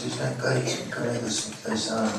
時間1回行かないとして期待しながら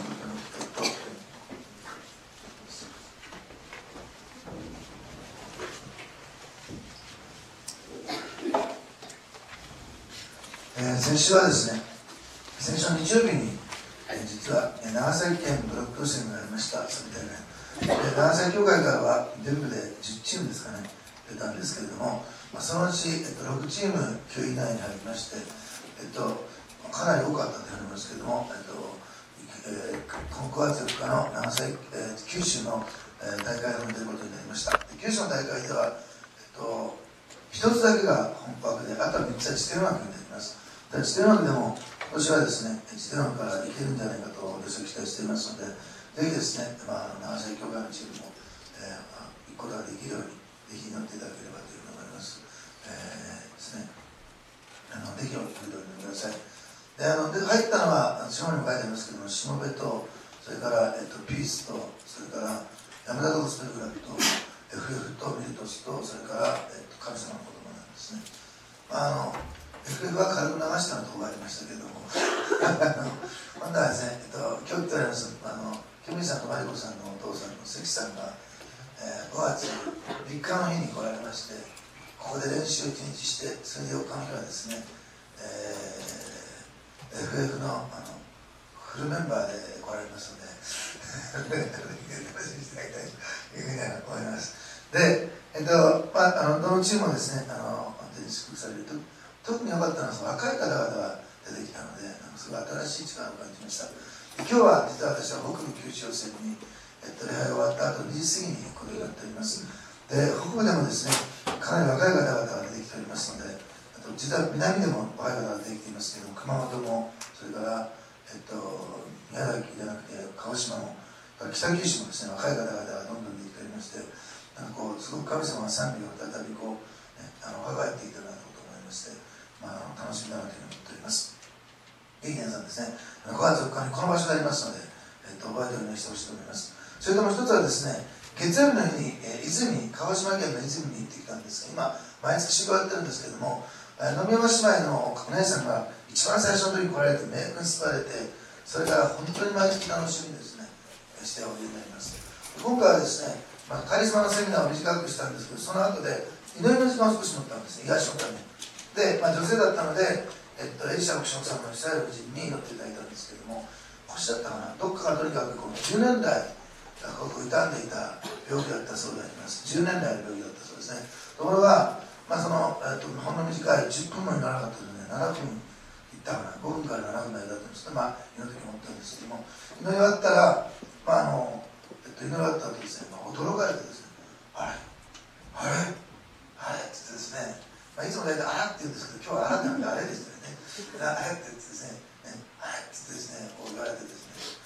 先週はですね、先週の日曜日に、実は長崎県ブロック予選がありました。それでね、長崎協会からは全部で10チームですかね、出たんですけれども、そのうち、6チーム9位以内に入りまして、かなり多かったと言われますけれども、9月4日の長崎、九州の大会に出ることになりました。九州の大会では、1つだけが本枠で、あとは3つは地点枠になります。地点枠でも今年はですね、地点枠からいけるんじゃないかと私は期待していますので、ぜひですね、長崎協会のチームも、行くことができるように、ぜひ乗っていただければというふうに思います。ですね、ぜひお聞き取りください。で入ったのは、資本にも書いてありますけども、しもべと、それから、ピースと、それから山田ゴスペルクラブと、FF とミルトスと、それから、神様の子供なんですね。FF は軽く流したのところがありましたけれども、今度はですね、今日言っております、ケミさんとマリコさんのお父さんの関さんが、5月3日の日に来られまして、ここで練習を1日して、それで4日の日はですね、FF のフルメンバーで来られますので、楽しみにしていただきたいというふうに思います。で、どのチームもですね、本当に祝福されると、特に良かったのは、若い方々が出てきたので、すごい新しい力を感じました。今日は実は私は北部九州予選に、礼拝終わった後2時過ぎにこれをやっております。で、北部でもですね、かなり若い方々が出てきておりますので、実は南でも若い方が出てきていますけども、熊本も、それから、宮崎じゃなくて鹿児島も、北九州もですね、若い方々がどんどん出てきておりまして、すごく神様が賛美を再び若返っていたなと思いまして、楽しみだなというふうに思っております。ぜひ皆さんですね、5月4日にこの場所でありますので、覚えてお願いしてほしいと思います。それともう一つはですね、月曜日の日に、鹿児島県の出水に行ってきたんですが、今、毎月修行やってるんですけども、野見山姉妹のお姉さんが一番最初の時に来られて、冥福に救われて、それから本当に毎月楽しみにですね、しておいでになります。今回はですね、カリスマのセミナーを短くしたんですけど、その後で祈りの時間を少し持ったんですね、癒しのために。で、女性だったので、エリシャ牧師さんのイスラエル夫人に乗っていただいたんですけども、腰だったかな、どっかがとにかくこの10年代、ここ傷んでいた病気だったそうであります。10年代の病気だったそうですね。ところが、ほんの短い10分もにならなかったので、7分いったかな、5分から7分の間だったんですけど、祈る時思ったんですけども、祈り終わったら、祈り終わった後ですね、驚かれてですね、あれって言ってですね、いつも大体あらって言うんですけど、今日はあらってなくてあれですよね。あれって言ってですね、あれって言ってですね、こう言われてですね、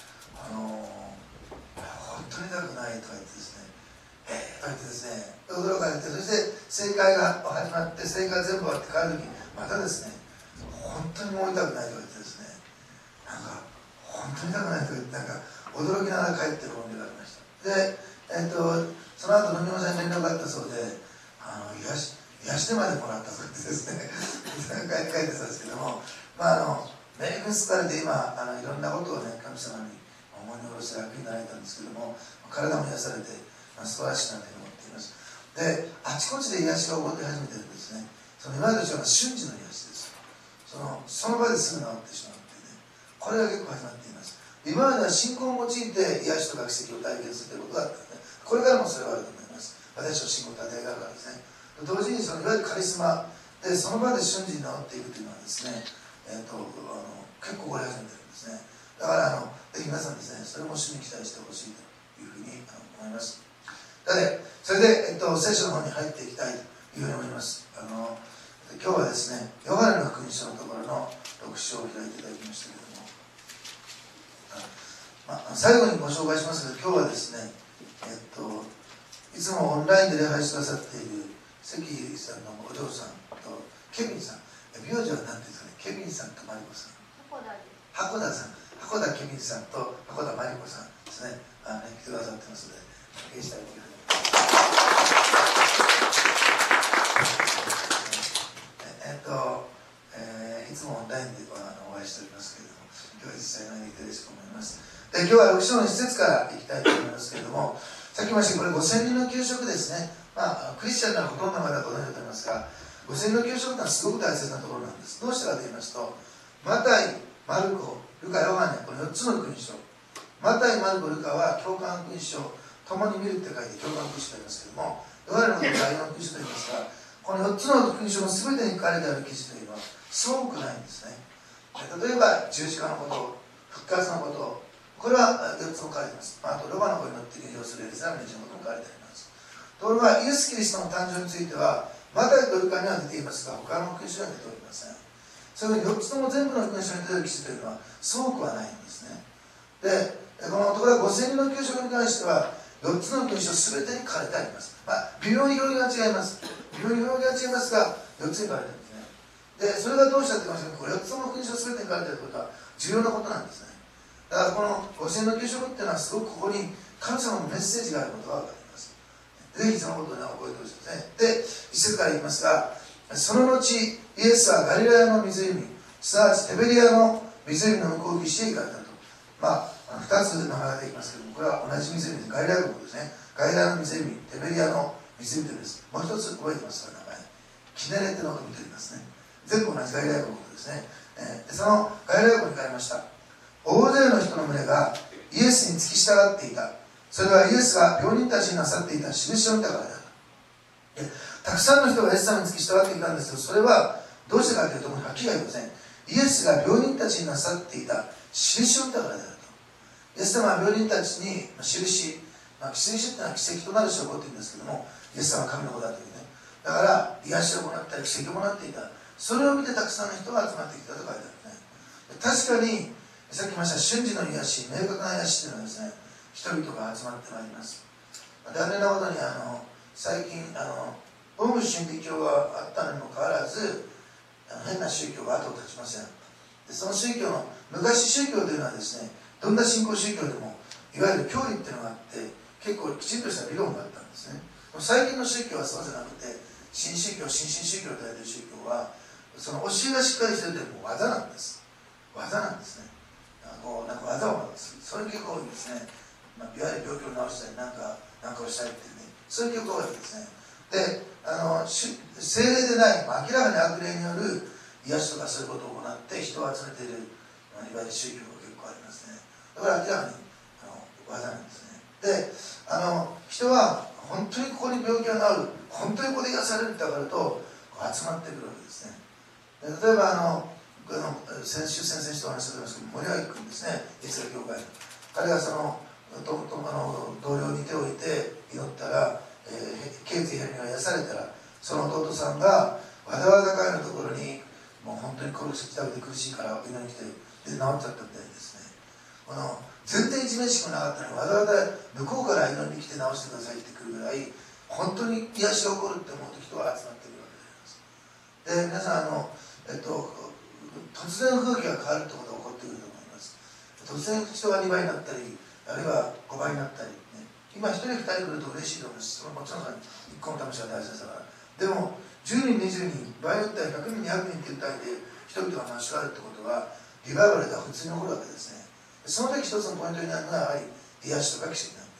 本当に痛くないとか言ってですね、とか言ってですね、驚かれて、そして正解が始まって、正解全部終わって帰るとき、またですね、本当にもう痛くないとか言ってですね、本当に痛くないとか言って、驚きながら帰ってる本音がありました。で、その後、野見山さんに連絡があったそうで、癒してまでもらったそうですね、書いてたんですけども、メイクスからで今、いろんなことをね、神様に思いに下ろして楽になられたんですけども、体も癒されて、素晴らしいなと思っています。で、あちこちで癒しが起こって始めてるんですね。その今までと違うのは瞬時の癒しです。その場ですぐ治ってしまうっていうね、これが結構始まっています。今までは信仰を用いて癒しとか奇跡を体験するということだったので、これからもそれはあると思います。私の信仰と与えがあるからですね。同時にいわゆるカリスマで、その場で瞬時に治っていくというのはですね、結構起こり始めてるんですね。だからぜひ皆さんですね、それも主に期待してほしいというふうに思います。それで、聖書の方に入っていきたいというふうに思います。今日はですね、ヨハネの福音書のところの6章を開いていただきましたけれども、最後にご紹介しますけど、今日はですね、いつもオンラインで礼拝してくださっている関さんのお嬢さんとケビンさん、名字は何ですかね、ケビンさんとマリコさん、箱田さん、箱田ケビンさんと箱田マリコさんですね、来てくださってますので、お願いしたいというふうにいつもオンラインでお会いしておりますけれども、今で、今日は6章の施設からいきたいと思いますけれども、さっき言いましたこれ5000人の給食ですね。クリスチャンならほとんどの方だと同じだと思いますが、5000人の給食というのはすごく大切なところなんです。どうしてかと言いますと、マタイ、マルコ、ルカ、ヨハネ、この4つの福音書。マタイ、マルコ、ルカは共感福音書、共に見るって書いて共感福音書と言いますけれども、ヨハネのことを第4福音書と言いますが、この4つの福音書の全てに書かれてある記事というのはすごくないんですね。例えば十字架のこと、復活のこと、これは4つも書いています。あとロバの子に乗って入場するエリザベスのことも書いてあります。ところがイエス・キリストの誕生についてはマタイとルカには出ていますが、他の福音書には出ておりません。そういうふうに4つとも全部の福音書に出ている記事というのはすごくはないんですね。で、このところが5000人の給食に関しては4つの福音書全てに書かれてあります。微妙に表現が違います。微妙に表現が違いますが、4つに書かれてあるんですね。で、それがどうしたって言いましたか、これ4つの福音書全てに書かれていることは重要なことなんですね。だからこの5000の給食っていうのはすごくここに神様のメッセージがあることが分かります。ぜひそのことを覚えてほしいですね。で、一節から言いますが、その後イエスはガリラヤの湖、すなわちテベリアの湖の向こう岸へ行かれたと。2つの名前ができますけども、これは同じ湖でガリラヤのことですね。ガリラヤの湖、テベリアの湖というです。もう一つ覚えてますか、名前。キネレテの湖と言いますね。全部同じガリラヤのことですね。そのガリラヤ湖に行かれました。大勢の人の群れがイエスに付き従っていた。それはイエスが病人たちになさっていた印を見たからである。たくさんの人がイエス様に付き従っていたんですけど、それはどうしてかというと、はっきり言いません。イエスが病人たちになさっていた印を見たからであると。イエス様は病人たちに印、印というのは奇跡となる証拠というんですけども、イエス様は神の子だというね。だから癒しを行ったり奇跡を行っていた。それを見てたくさんの人が集まってきたと書いてあるね。確かにさっき言いました瞬時の癒し、明確な癒しというのはですね、人々が集まってまいります。残念なことに最近オウム真理教があったにもかかわらず変な宗教が後を絶ちません。でその宗教の昔宗教というのはですね、どんな信仰宗教でもいわゆる教義っていうのがあって結構きちんとした理論があったんですね。最近の宗教はそうじゃなくて、新宗教、新宗教と言われる宗教はその教えがしっかりしてるというのも技なんです。技なんですね。なんか技を学ぶ、そういう結構多いんですね。いわゆる病気を治したりなんかをしたりっていうね、そういう結構多いわけですね。で、聖霊でない、明らかに悪霊による癒しとかそういうことを行って人を集めている、いわゆる宗教が結構ありますね。だから明らかに技なんですね。で、人は本当にここに病気が治る、本当にここで癒されるって分かると集まってくるわけですね。で例えば先週先々週とお話ししておりますけど、森脇君ですね、越後教会の彼が同僚に手を置いて祈ったら、頸椎ヘルニアが癒されたら、その弟さんがわざわざ彼のところにもう本当に苦しいから祈りに来てで治っちゃったみたいですね。全然一面しくなかったのにわざわざ向こうから祈りに来て治してくださいって来るぐらい本当に癒しが起こるって思うと人が集まってくるわけであります。で皆さん突然風景が変わるってことが起こってくると思います。突然人が2倍になったりあるいは5倍になったり、ね、今1人2人来ると嬉しいと思います。それもちろん1個の魂が大切だから。でも10人20人場合によっては100人200人っていう単位で人々が増し変わるってことはリバイバルが普通に起こるわけですね。その時一つのポイントになるのはやはり癒しとか奇跡なんです。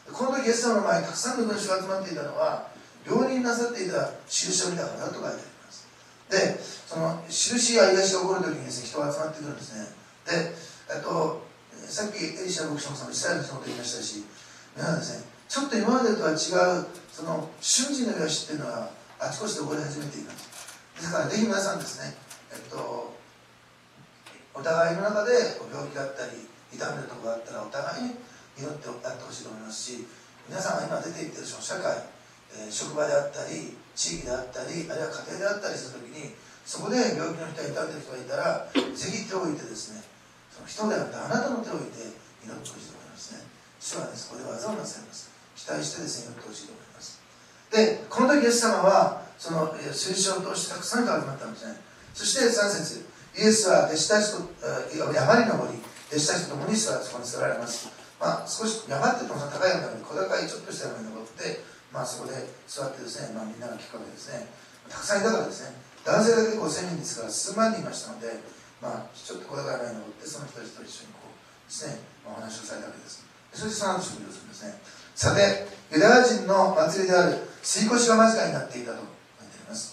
この時イエス様の前にたくさんの群衆が集まっていたのは病人になさっていた印を見たからだと書いてあります。でその印や癒しが起こる時にですね、人が集まってくるんですね。でさっきエリシャ牧師もイスラエルの人も言いましたし、皆さんですね、ちょっと今までとは違うその瞬時の癒しっていうのはあちこちで起こり始めています。ですからぜひ皆さんですね、お互いの中で病気だったり痛めるところがあったらお互いに祈ってやってほしいと思いますし、皆さんが今出ていってる社会、職場であったり地域であったりあるいは家庭であったりするときにそこで病気の人や痛んでる人がいたらぜひ手を置いてですね、その人ではなくてあなたの手を置いて祈ってほしいと思いますね。主はね、そこで技をなさいます。期待してですね祈ってほしいと思います。でこの時イエス様はその印を通してたくさんの人が集まったんですね。そして3節、イエスは弟子たちと山に登り弟子たちと共にそこに座られます。少し山って言っても高い山に小高いちょっとした山に登って、そこで座ってですね、みんなが聞くわけですね。たくさんいたからですね、男性だけ5000人ですから数万人いましたので、ちょっと小高い山に登ってその人たちと一緒にですね、お話をされたわけです。そしてその後食事をするんですね。さて、ユダヤ人の祭りである杉越が間近になっていたと書いてあります。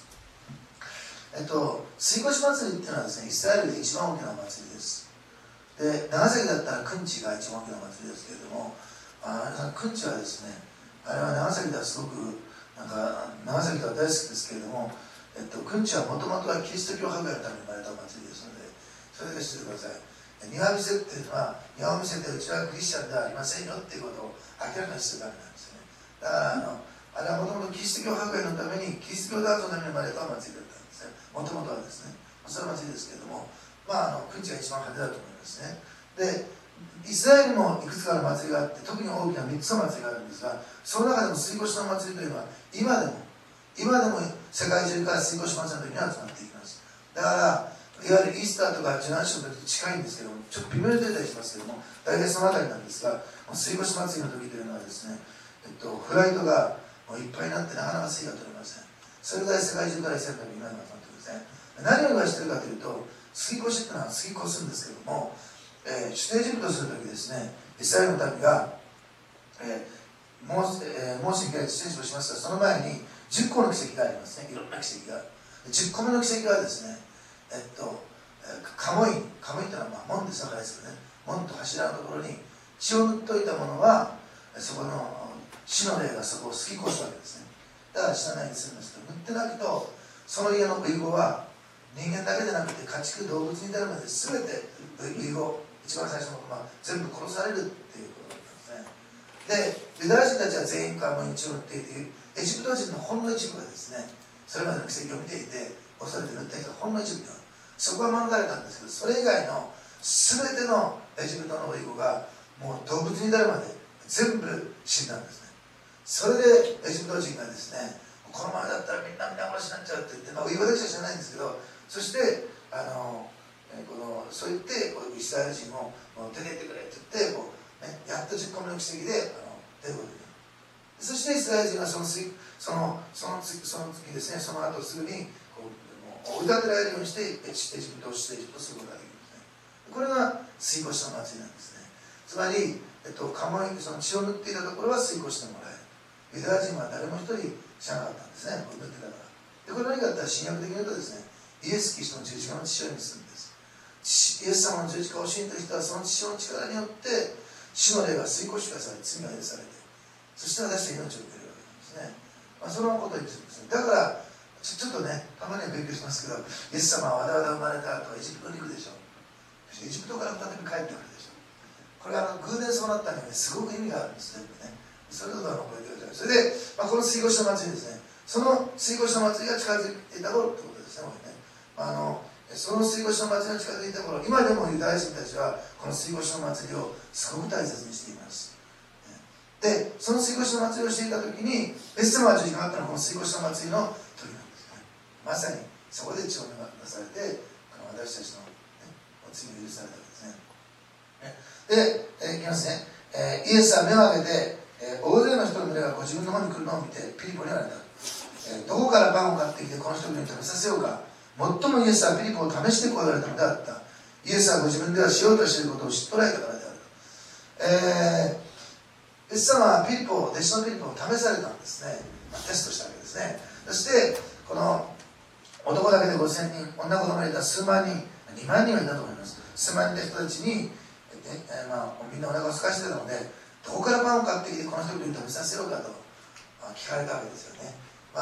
杉越祭りっていうのはですね、イスラエルで一番大きな祭りです。で、長崎だったらくんちが一番大きな祭りですけれども、くんちはですね、あれは長崎ではすごく長崎では大好きですけれども、くんちはもともとはキリスト教迫害のために生まれた祭りですので、それだけ知ってください。庭見せっていうのは、庭を見せてうちはクリスチャンではありませんよっていうことを明らかにするためなんですよね。だからあれはもともとキリスト教迫害のために、キリスト教ダートのために生まれた祭りだったんですね。もともとはですね、それは祭りですけれども、くんちが一番派手だと思いますね。で、イスラエルもいくつかの祭りがあって、特に大きな3つの祭りがあるんですが、その中でも杉越の祭りというのは、今でも世界中から杉越祭りの時に集まっていきます。だからいわゆるイースターとか受難週の時と近いんですけども、ちょっと微妙に出たりしますけども、大体そのあたりなんですが、杉越祭りの時というのはですね、フライトがもういっぱいになってなかなか水が取れません。それぐらい世界中からイスラエルの皆が集まってくるんですね。何を言わしているかというと、杉越っていうのは杉越すんですけども、出エジプトする時ですね、イスラエルの民が、モーセに出エジプトしますが、その前に10個の奇跡がありますね。いろんな奇跡が。10個目の奇跡はですね、カモイっていうのは門ですからですけどね、門と柱のところに血を塗っておいたものは、そこの死の霊がそこをすき越すわけですね。だから死なないようにするんですけど、塗ってないと、その家の遺語は人間だけでなくて家畜動物に至るまで全て遺語、一番最初の言葉全部殺されるっていうことだったんですね。で、ユダヤ人たちは全員カモイに血を塗っていて、エジプト人のほんの一部がですね、それまでの奇跡を見ていて恐れて塗った人がほんの一部では、そこは免れたんですけど、それ以外の全てのエジプトの遺語がもう動物に至るまで全部死んだんですね。それでエジプト人がですね、このままだったらみんな皆殺しになっちゃうって言って、遺語だけしか知らないんですけど、そしてそう言ってイスラエル人も出て行ってくれって言ってやっと10個目の奇跡で出ることになる。そしてイスラエル人はその次ですね、その後すぐに追い立てられるようにしてエジプトを出エジプトすることができるんですね。これが杉越の祭りなんですね。つまり、その血を塗っていたところは杉越してもらえる。ユダヤ人は誰も一人知らなかったんですね、塗ってたから。で、これ何かって新約的に言うとですね、イエス・キリストの十字架の父親にするんです。イエス様の十字架を信じた人はその父親の力によって死の霊が吸い越し化され、罪が許されて、そして私たち命を受けるわけなんですね。そのことを言ってるんですね。だからちょっとね、たまには勉強しますけど、イエス様はわだわだ生まれた後エジプトに行くでしょ。エジプトから再び帰ってくるでしょ。これは偶然そうなったのにすごく意味があるんですね。それを覚えてください。それで、この杉越の祭りですね、その杉越の祭りが近づいていた頃ってことですね。その杉越の祭りが近づいた頃、今でもユダヤ人たちはこの杉越の祭りをすごく大切にしています。で、その杉越の祭りをしていた時に、イエス様が十字架になったのはこの杉越の祭りの時なんですね。まさにそこで血を流されて、私たちの、罪が許されたわけですね。で、いきますね。イエスは目を上げて、大勢の人の群れがご自分の方に来るのを見てピリポに言われた。どこからパンを買ってきてこの人々に食べさせようか。最もイエスはピリポを試してこう言われたのであった。イエスはご自分ではしようとしていることを知っておられたからである。イエス様は弟子のピリポを試されたんですね。テストしたわけですね。そしてこの男だけで5000人、女子供がいた数万人、2万人はいたと思います。数万人の人たちに、みんなお腹を空かしてたので、どこからパンを買ってきてこの人々に食べさせようかと聞かれたわけですよね。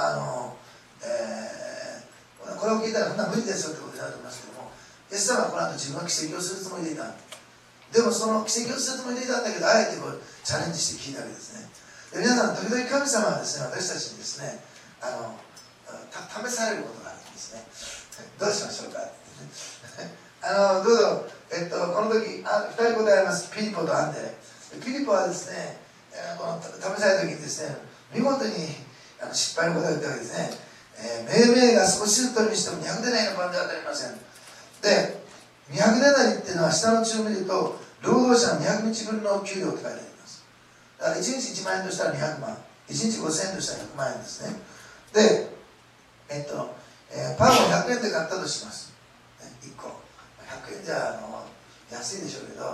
これを聞いたらそんな無理ですよってことになると思いますけども、イエス様はこの後自分は奇跡をするつもりでいた。でもその奇跡をするつもりでいたんだけど、あえてチャレンジして聞いたわけですね。で、皆さん、時々神様はですね、私たちにですね、試されることがあるんですね。どうしましょうかどうぞ、この時、2人答えます。ピリポとアンデレ。ピリポはですね、この試された時にですね、見事に失敗のことを言ったわけですね。命名が少しずつ取りにしても200デナリのパンでは当たりません。で、200デナリっていうのは下の字を見ると、労働者の200日分の給料って書いてあります。だから1日1万円としたら200万、1日5000円としたら100万円ですね。で、パンを100円で買ったとします。1個。100円じゃ安いでしょうけど、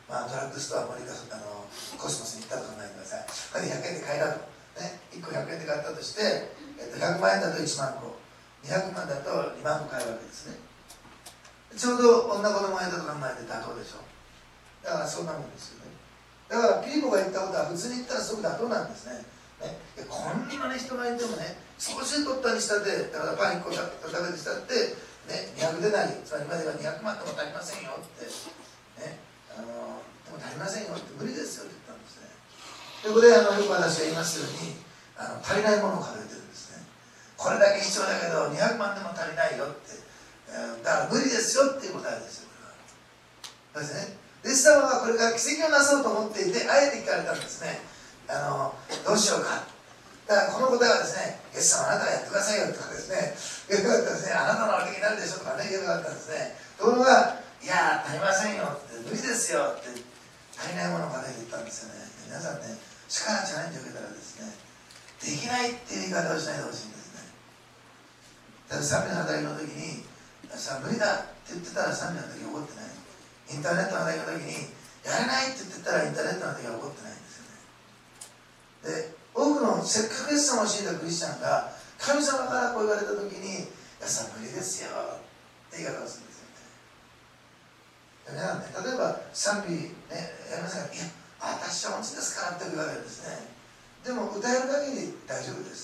ドラッグストアコスモスに行ったと考えてください。これで100円で買えたと、ね、1個100円で買ったとして、100万円だと1万個、200万だと2万個買えるわけですね。ちょうど女子供がいたと考えて妥当でしょ。だからそんなもんですよね。だからピーポが言ったことは普通に言ったらすごく妥当なんですね。こんなに人がいてもね、少し取ったにしたって、だからパン1個食べてしたって、ね、200出ない、つまり今では200万でも足りませんよって、ね、でも足りませんよって無理ですよって言ったんですね。でここでよく私が言いますように足りないものを数えてるんですね。これだけ必要だけど200万でも足りないよって、だから無理ですよっていう答えですよ、これは。ですね。イエス様はこれから奇跡をなそうと思っていて、あえて聞かれたんですね。どうしようか。だからこの答えはですね、イエス様あなたがやってくださいよとかですね、言えばよかったですね、あなたのお手になるでしょとかね、言えばよかったんですね。ところが、いや、足りませんよって、無理ですよって、足りないものを数えて言ったんですよね。皆さんね、力チャレンジを受けたらですね、できないっていう言い方をしないでほしいんですね。だから賛美の働きの時に、さあ無理だって言ってたら賛美の時起こってない。インターネットの働きの時に、やれないって言ってたらインターネットの時は起こってないんですよね。で、多くのせっかくイエス様を信じたクリスチャンが神様からこう言われた時に、いやさ無理ですよって言い方をするんですよね。皆さんね、例えば賛美ね、やりませんが、いや、私は持ちですからって言われるんですね。でも歌える限り大丈夫です。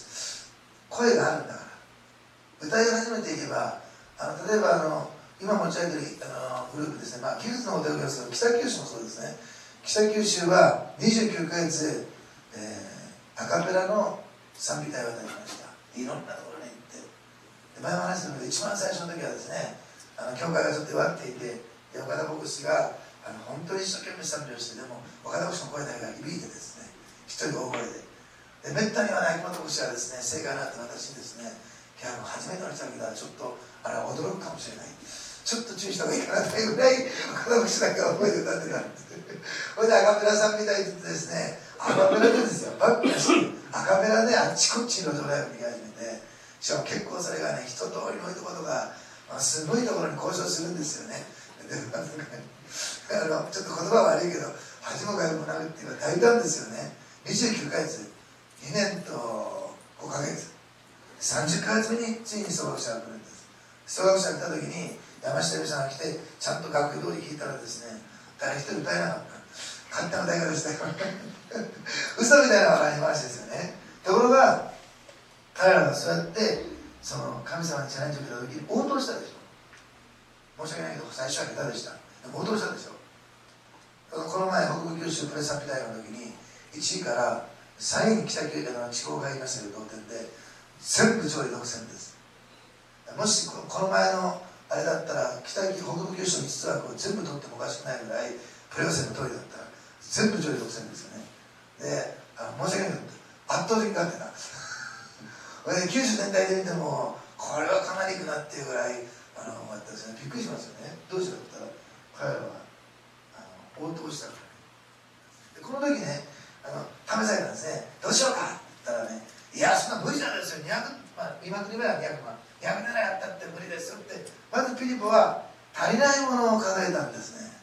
声があるんだから。歌い始めていけば、例えば今持ち上げてるグループですね、技術のことを言いますけど、北九州もそうですね。北九州は29ヶ月、アカペラの賛美隊を渡りました。いろんなところに行って、前も話したので、一番最初の時はですね、教会がちょっと弱っていて、岡田牧師が本当に一生懸命賛美をして、でも岡田牧師の声だけが響いてですね、一人大声で、めったにはないこの牧師はですね、正解のあって私にですね、初めての人が来たらちょっとあれは驚くかもしれない、ちょっと注意した方がいいかなというぐらい岡田牧師だけは覚えて歌ってたんです。それでアカペラさんみたいに言ってですね、アカペラでですよ、バックなしアカペラであっちこっちの状態を見始めて、しかも結構それがね、一通りのところが、すごいところに交渉するんですよね。でちょっと言葉は悪いけど、恥も外もなくっていうのは大胆ですよね。29ヶ月、2年と5ヶ月、30ヶ月目についに総学者が来るんです。総学者が来た時に、山下由美さんが来て、ちゃんと学位通り聞いたらですね、誰一人歌えなかった。勝手な歌い方でしたよ。嘘みたいな笑い話ですよね。ところが、彼らがそうやって、その神様にチャレンジを受けた時に応答したでしょ。申し訳ないけど、最初は下手でした。でも応答したでしょ。この前、北部九州プレス賛美大会の時に、1位から3位に北九州の地方がいましたけど、同点で、全部上位独占です。もしこの前のあれだったら、北部九州の5つ枠を全部取ってもおかしくないぐらい、プレーオフ戦の通りだったら、全部上位独占ですよね。で、申し訳ないけど、圧倒的に勝ってた。九州全体で見ても、これはかなりいくなっていうぐらい、ですね、びっくりしますよね。どうしてかって言ったら、彼らは応答したから、ね、この時ね、試されたんですね。どうしようかって言ったらね、いや、そんな無理なんですよ。今国は200万。200年やったって無理ですよって、まずピリポは足りないものを数えたんですね。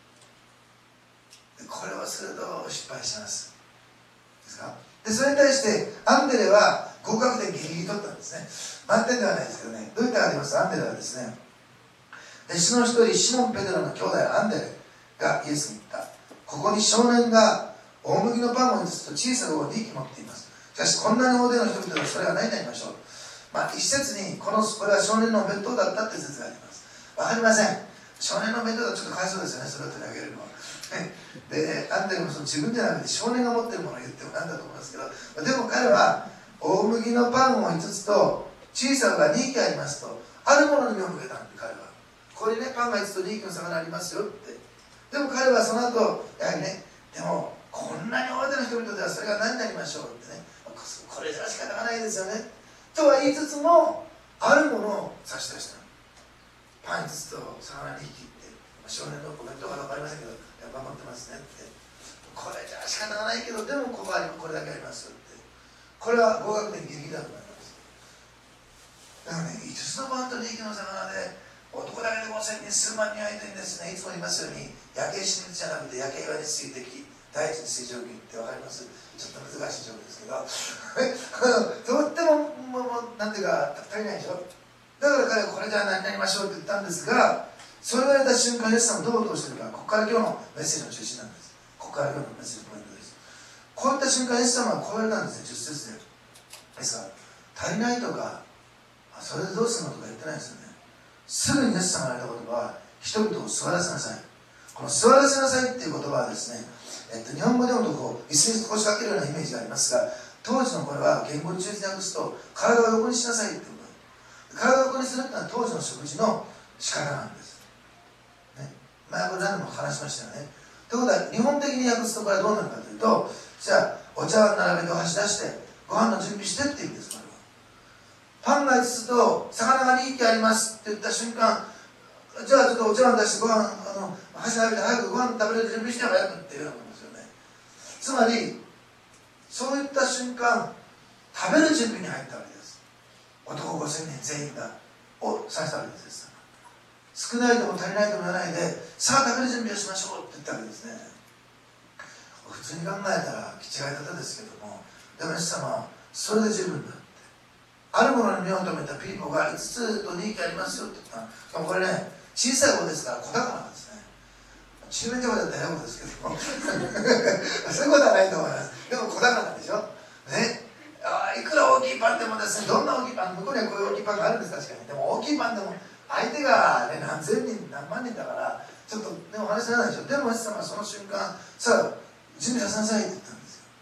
でこれをすると失敗します。ですか？で、それに対してアンデレは合格点ギリギリ取ったんですね。満点ではないですけどね。どういったかありますか？アンデレはですね、弟子の一人シモン・ペテロの兄弟アンデレがイエスに言った。ここに少年が大麦のパンを5つと小さな棒を2匹持っています。しかしこんなに大勢の人々がそれは何になりましょう。一説にこれは少年のお弁当だったって説があります。わかりません。少年のお弁当だとちょっとかわいそうですよね、それを取り上げるのは。で、アンデレもその自分じゃなくて少年が持ってるものを言ってもなんだと思いますけど、でも彼は大麦のパンを5つと小さなのが2匹ありますと、あるものに目を向けたんで、彼は。これね、パンが5つと2匹の魚ありますよって。でも彼はその後、やはりね、でもこんなに大勢の人々ではそれが何になりましょうってね、これじゃ仕方がないですよね。とは言いつつも、あるものを差し出した。パン5つと魚2匹って、少年のコメントが分かりませんけど、守ってますねって。これじゃ仕方がないけど、でもこれだけありますよって。これは合格点ギリギリだと思います。だからね、5つのパンと2匹の魚で、男だけで5000人、数万人相手にですね、いつも言いますように、 夜景死にじゃなくて夜景岩に水滴、大地に水蒸気って分かります？ちょっと難しいジョークですけどとってもなんていうか足りないでしょ。だから彼はこれじゃ何になりましょうって言ったんですが、それを言われた瞬間、イエス様はどう応答してるか、ここから今日のメッセージの中心なんです。ここから今日のメッセージのポイントです。こういった瞬間、イエス様はこう言われたんですね、10節で。ですから足りないとかそれでどうするのとか言ってないですよね。すぐにイエス様が言われた言葉は、人々を座らせなさい。この座らせなさいっていう言葉はですね、日本語でもとこう椅子に腰掛けるようなイメージがありますが、当時のこれは言語に忠実に訳すと、体を横にしなさいっていうこと。体を横にするっていうのは当時の食事の仕方なんです、ね、前これ何度も話しましたよね。ということは日本的に訳すとこれはどうなるかというと、じゃあお茶碗並べてお箸出してご飯の準備してっていうんです。これはパンが5つと魚が2匹ありますって言った瞬間、じゃあちょっとお茶碗出してご飯箸並べて早くご飯食べれる準備して早くっていうようなことですよね。つまりそういった瞬間、食べる準備に入ったわけです。男5000人全員がをさせたわけです。少ないとも足りないとも言わないで、さあ食べる準備をしましょうって言ったわけですね。普通に考えたら気違い方ですけども、でもイエス様はそれで十分だって、あるものに目を留めたピーポーが5つと2匹ありますよって言った。しかもこれね、小さい子ですから小宝なんですね。中面上だったらやるですけどもそういうことはないと思います。でも小宝なんでしょね。いくら大きいパンでもですね、どんな大きいパン、向こうにはこういう大きいパンがあるんです。確かに。でも大きいパンでも相手が、ね、何千人何万人だからちょっとでも話しならないでしょ。でもイエス様はその瞬間、さあ準備させなさいって言ったんですよ。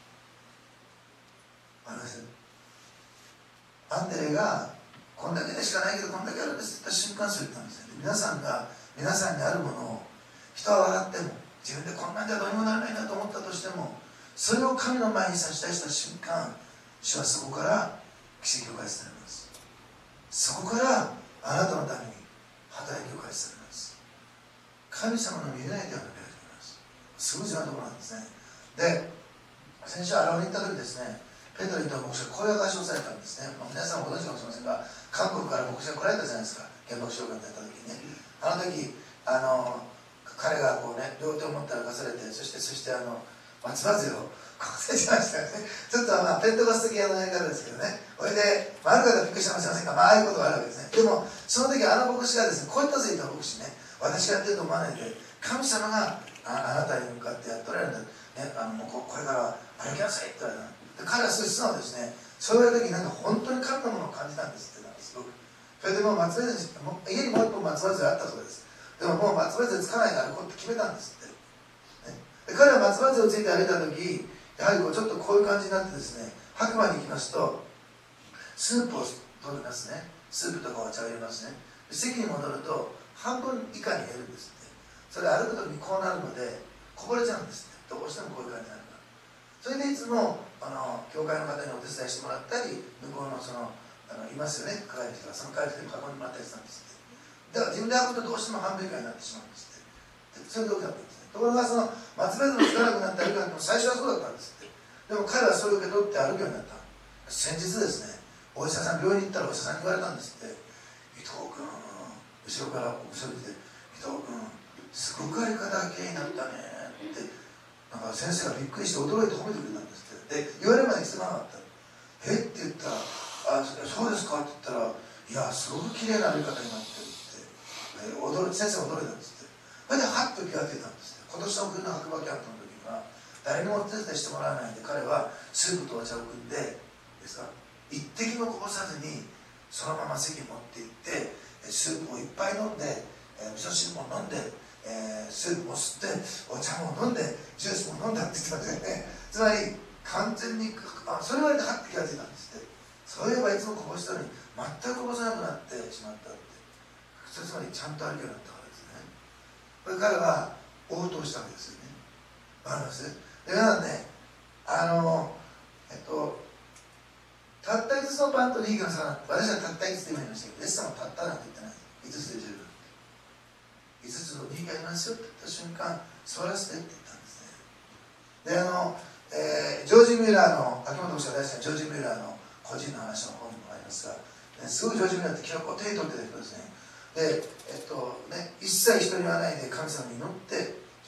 アンデレがこんだけでしかないけどこんだけあるんですって言った瞬間、そう言ったんですよ。皆さんにあるものを人は笑っても、自分でこんなんじゃどうにもならないなと思ったとしても、それを神の前に差し出した瞬間、主はそこから奇跡を返されます。そこからあなたのために働きを返されます。神様の見えない手を抜け始めます。すごい重要なところなんですね。で、先週アラオに行った時ですね、ペテロと牧師がこういう証しをされたんですね。皆さんもご存知かもしれませんが、韓国から牧師が来られたじゃないですか、原爆症害になった時にね。あの時彼がこうね、両手を持って歩かされて、そして松葉杖をこうしましたよね。ちょっとペントコステ系のやり方ですけどね。これで、ある方はびっくりしてませんが、ああいうことがあるわけですね。でもその時牧師がですね、こういったついた牧師ね、私がやってると思わないで、神様があなたに向かってやっておられるんだ、ね、もうこれから歩きなさいって言われた。で彼はすごい素直ですね。そういう時に本当に神のものを感じたんですって言ったんです。それでもう松葉杖、家にもう一本松葉杖あったそうです。でももう松葉杖つかないで歩こうって決めたんですって、ね、で彼は松葉杖をついて歩いた時、やはりちょっとこういう感じになってですね、白馬に行きますとスープを取りますね。スープとかお茶を入れますね。席に戻ると半分以下に減るんですって。それ歩く時にこうなるのでこぼれちゃうんですって。どうしてもこういう感じになるから。それでいつも教会の方にお手伝いしてもらったり、向こうのいますよね、帰る人が、その帰る人に囲んでもらったりしたんですって。だから自分で歩くとどうしても半分以下になってしまうんですって。それで起きたんですね。ところが松葉杖をつかなくなって歩くなんて最初はそうだったんですって。でも彼はそれを受け取って歩くようになった。先日ですね、お医者さん、病院に行ったらお医者さんに言われたんですって。伊藤君、後ろから後ろに来て、伊藤君、すごく歩き方がきれいになったねって、なんか先生がびっくりして驚いて褒めてくれたんですって。で、言われるまで気づかなかった。って言ったら、そうですかって言ったら、いや、すごくきれいな歩き方になってるって、先生驚いたんですって。それではっと気がついたんですって。今年の冬の白馬キャンプの時は誰にもお手伝いしてもらわないで、彼はスープとお茶を汲んでですか、一滴もこぼさずにそのまま席に持って行って、スープをいっぱい飲んで、味噌汁も飲んで、スープも吸ってお茶も飲んでジュースも飲んだって言ってましたよね。つまり完全にそれまではって気がついたんですって。そういえばいつもこぼしたのに全くこぼさなくなってしまったって。つまりちゃんと歩けるようになったからですね。これ彼は応答したわけですよね。わかります？で、皆さんね、たった5つのパンと2匹の魚、私はたった5つで言いましたけど、イエス様はたったなんて言ってない。5つで十分。5つと2匹ありますよって言った瞬間、座らせてって言ったんですね。で、ジョージ・ミューラーの、秋元牧師が大好きなジョージ・ミューラーの個人の話の本もありますが、すごいジョージ・ミューラーって記録を手に取ってた人ですね。で、一切人に言わないで神様に祈って、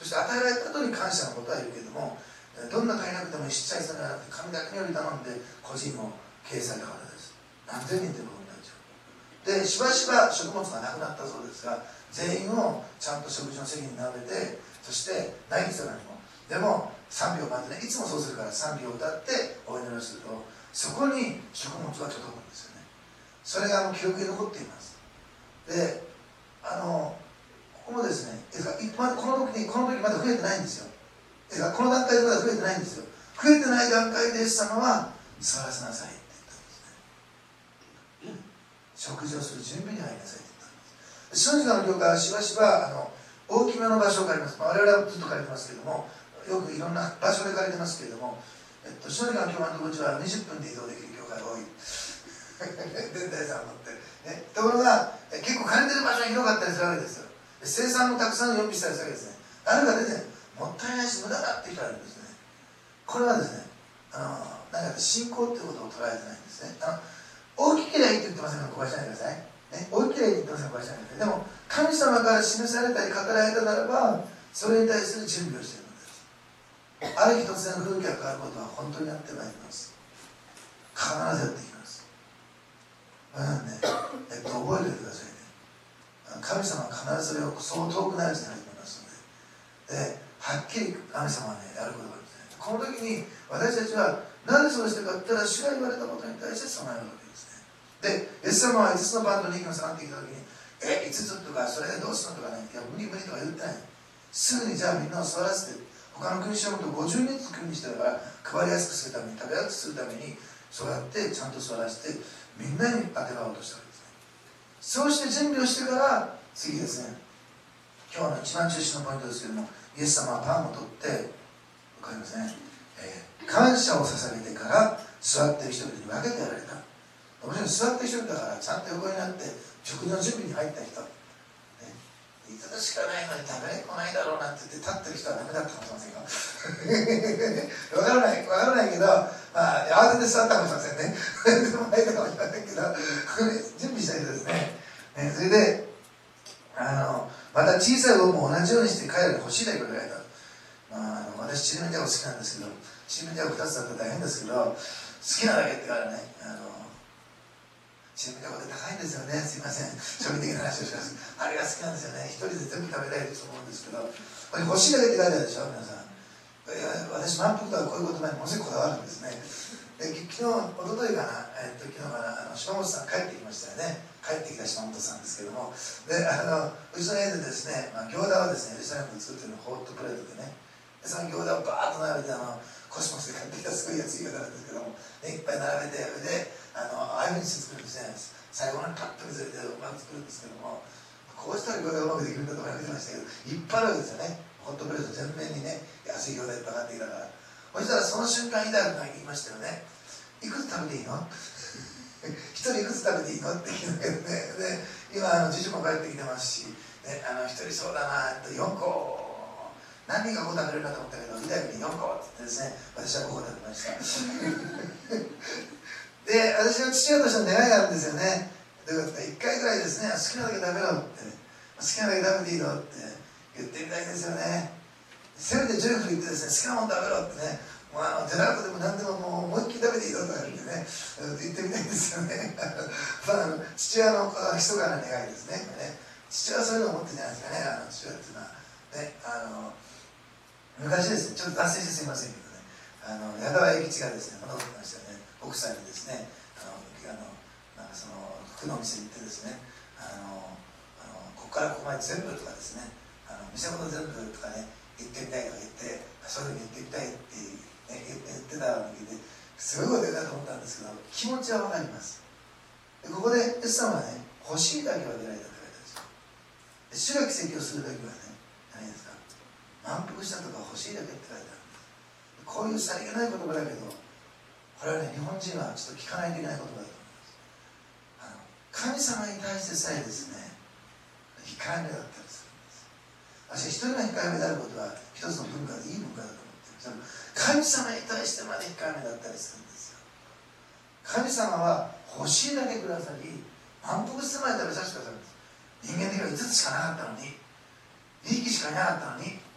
そして与えられた後に感謝のことは言うけれども、どんな快楽でも一切それはなくて神だけにより頼んで個人を経営されたからです。何千人ということになっちゃう。でしばしば食物がなくなったそうですが、全員をちゃんと食事の席に並べて、そしてないんですよ。何もでも賛美を待ってね、いつもそうするから賛美を歌ってお祈りをすると、そこに食物が届くんですよね。それが記録に残っています。でここもですね、この時まだ増えてないんですよ。この段階でまだ増えてないんですよ。増えてない段階でイエス様は座らせなさいって言ったんですね。食事をする準備に入りなさいって言ったんです。小児科の教会はしばしば大きめの場所を借ります。我々はずっと借りてますけれども、よくいろんな場所で借りてますけれども、小児科の教会のうちは20分で移動できる教会が多い。伝台さんを持って、ね、ところが結構借りてる場所が広かったりするわけですよ。生産もたくさん予備したりするわけですね。あるが出て、もったいないし無駄だって言われるんですね。これはですね、何か信仰っていうことを捉えてないんですね。大きければいいって言ってませんから小林じゃないでください、ね、大きければいいって言ってませんから小林じゃないでください。でも神様から示されたり語られたならば、それに対する準備をしているのです。ある日突然風景が変わることは本当にやってまいります。必ずやってきます。覚えておいてくださいね。神様は必ずそれをそう遠くないうちに始めますので、はっきり神様はね、やることがあるんですね。この時に私たちはなぜそうしてかって言ったら、主が言われたことに対して備えるわけですね。で、イエス様は5つのパンと2匹の魚ってきた時に、5つとかそれでどうするのとかね、いや無理無理とか言ってない。すぐにじゃあみんなを座らせて、他の国衆のことを50人ずつ国にしてるから配りやすくするために、食べやすくするために、そうやってちゃんと座らせてみんなに当てがおうとしたわけですね。そうして準備をしてから次ですね、今日の一番中心のポイントですけれども、イエス様はパンを取って分かりますね、感謝を捧げてから座っている人々に分けてやられた。もちろん座っている人だからちゃんと横になって食事の準備に入った人、いつしかないのに食べれっこないだろうなんて言って立ってる人はダメだったかもしれませんが分からないけど、まあ、慌てて座ったかもしれませんねでもないかもしれませんけど準備した人ですね。それでまた小さい魚も同じようにして彼らに欲しいだけを言われた。私ちりめんじゃこ好きなんですけど、ちりめんじゃこ2つだったら大変ですけど、好きなだけってからね、ちりめんじゃこって高いんですよね。すいません、庶民的な話をします。あれが好きなんですよね。一人で全部食べたいと思うんですけど、これ欲しいだけって書いてあるでしょ、皆さん。私満腹とはこういう言葉にものすごくこだわるんですね。で昨日、一昨日かな、昨日かな、島本さん帰ってきましたよね。帰ってきた島本さんですけども、でうちの家でですね、餃子をですね、レストランで作ってるのホットプレートでね、でその餃子をバーッと並べてコスモスで買ってきたすごい安い餃子なんですけども、ね、いっぱい並べて、でああいうふうにして作るんですね。最後にパッと水入れてうまく作るんですけども、こうしたら餃子がうまくできるんだと思いましたけど、いっぱいあるわけですよね。ホットプレート全面にね、安い餃子いっぱい買ってきたから。そしたらその瞬間イダールが言いましたよね。いくつ食べていいの一人いくつ食べていいのって聞いたけどね。で今次女も帰ってきてますし、ね、一人そうだなって4個何人が5個食べれるかと思ったけど、イダールに4個って言ってですね、私は5個食べましたで、私の父親としての願いがあるんですよね。ということで1回ぐらいですね、好きなだけ食べろって、好きなだけ食べていいのって言ってみたいですよね。せめてジョイフル言ってですね、好きなもの食べろってね、ジェラートでも何でももう思いっきり食べていいぞとか言ってね、言ってみたいですよね父親の密かな願いですね。父親はそういうのを思ってるんじゃないですかね。父親っていうのはね、昔ですね、ちょっと脱線してすみませんけどね、矢田栄吉がですね、こんなこと言ってましたよね。奥さんにですね、なんかその服の店に行ってですね、ここからここまで全部とかですね、店ごと全部とかね、行ってみたいとか言って、そういうふうに行ってみたいって、ね、言ってたのを聞いて、すごいこと言うなと思ったんですけど、気持ちは分かります。でここでイエス様はね、欲しいだけは出られたって書いてあるんですよ。主が奇跡をするだけはね、何ですか、満腹したとか欲しいだけって書いてあるんです。こういうさりげない言葉だけど、これはね、日本人はちょっと聞かないといけない言葉だと思います。神様に対してさえですね、控えめだったりするんです。私一人が控えめであることは一つの文化でいい文化だと思ってる。神様に対してまで控えめだったりするんですよ。神様は欲しいだけくださり、満腹してまで食べさせてくださるんです。人間的には5つしかなかったのに、2匹しかいなかったのに、